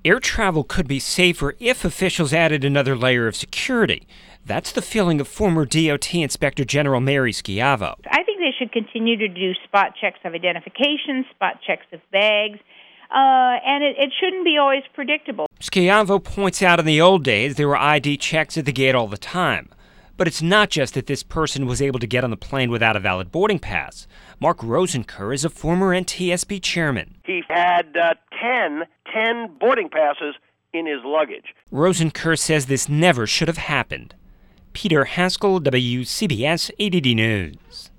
Air travel could be safer if officials added another layer of security. That's the feeling of former DOT Inspector General Mary Schiavo. I think they should continue to do spot checks of identification, spot checks of bags, and it shouldn't be always predictable. Schiavo points out in the old days there were ID checks at the gate all the time. But it's not just that this person was able to get on the plane without a valid boarding pass. Mark Rosenker is a former NTSB chairman. He had 10 boarding passes in his luggage. Rosenker says this never should have happened. Peter Haskell, WCBS 880 News.